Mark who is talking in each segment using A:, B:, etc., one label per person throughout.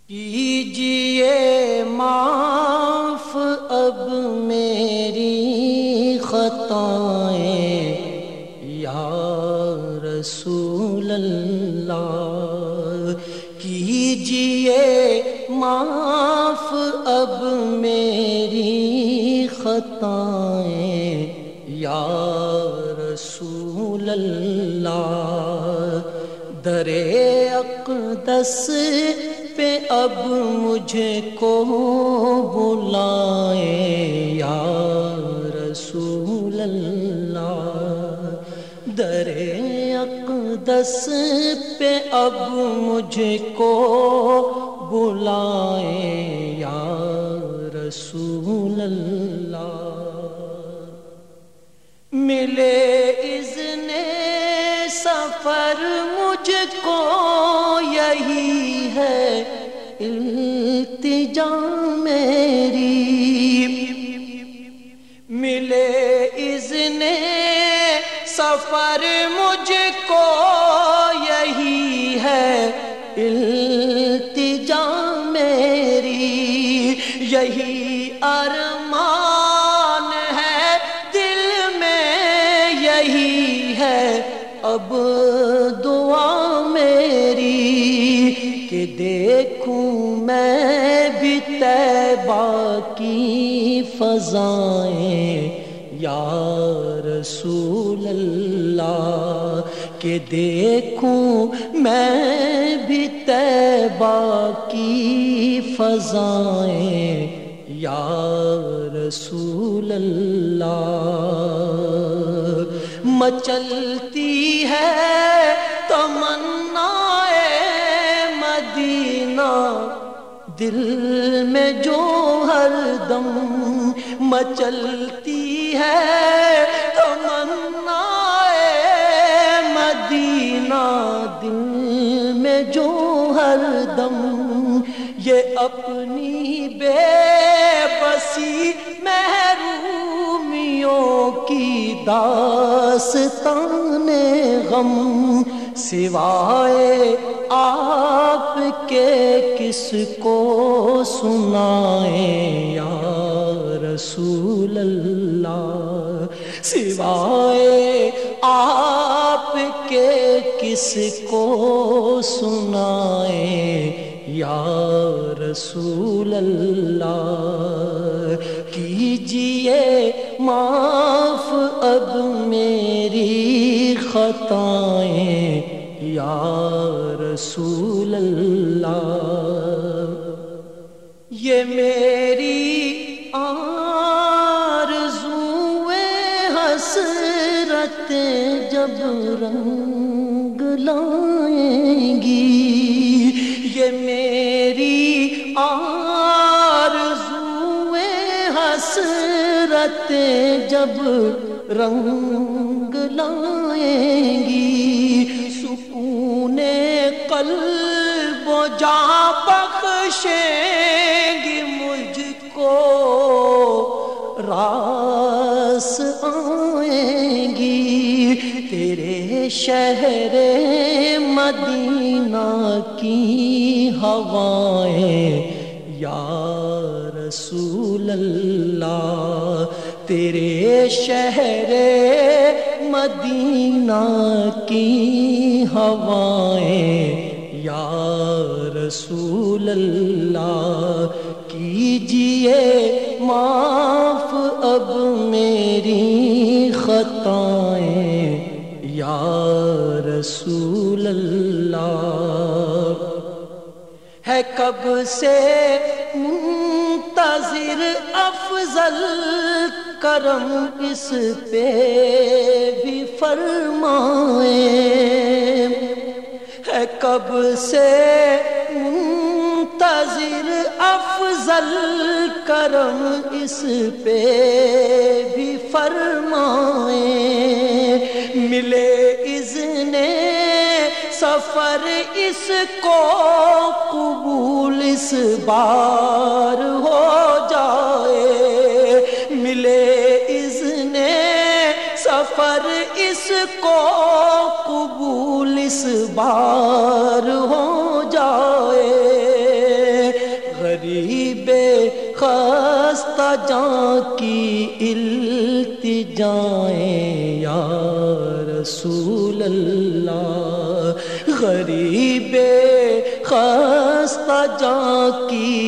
A: کیجئے معاف اب میری خطائیں یا رسول اللہ، کیجئے معاف اب میری خطائیں یا رسول اللہ، در اقدس پہ اب مجھ کو بلائیں یا رسول اللہ، در اقدس پہ اب مجھ کو بلائیں یا رسول اللہ، ملے اذن سفر مجھ کو یہی ہے التجا میری، ملے اذن سفر مجھ کو یہی ہے التجا میری، یہی ارمان ہے دل میں، یہی ہے اب دعا میری کہ دیکھوں میں بھی طیبہ کی فضائیں یا رسول اللہ، کہ دیکھوں میں بھی طیبہ کی فضائیں یا رسول اللہ، مچلتی ہے تمنا مدینہ دل میں جو ہر دم، مچلتی ہے تمنا مدینہ دل میں جو ہر دم، یہ اپنی بے بسی محرومیوں کی داستان غم، سوائے آپ کے کس کو سنائیں یا رسول اللہ، سوائے آپ کے کس کو سنائیں یا رسول اللہ، کیجئے معاف اب میری خطائیں یا رسول اللہ، یہ میری آرزوئیں حسرتیں جب رنگ لائیں گی، یہ میری آرزوئیں حسرتیں جب رنگ لائیں گی، سکون قلب و جاں بخشیں گی مجھ کو، راس آئیں گی تیرے شہر مدینہ کی ہوائیں یا رسول اللہ، تیرے شہر مدینہ کی ہوائیں یا رسول اللہ، کیجئے معاف اب میری خطائیں یا رسول اللہ، ہے کب سے منتظر افضل کرم اس پہ بھی فرمائیں، ہے کب سے منتظر افضل کرم اس پہ بھی فرمائیں، ملے اذن سفر اس کو قبول اس بار ہو جائے، ملے اذن سفر اس کو قبول اس بار ہو جائے، جائیں یا رسول اللہ، غریب خستہ جاں کی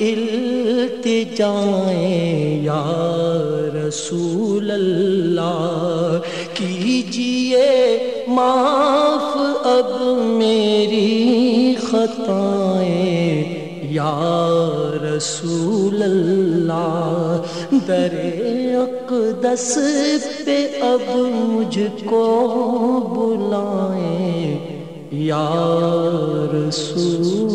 A: التجائیں یا رسول اللہ، کیجئے معاف اب میری خطائیں یا رسول اللہ، در اقدس پہ اب مجھ کو بلائیں یا رسول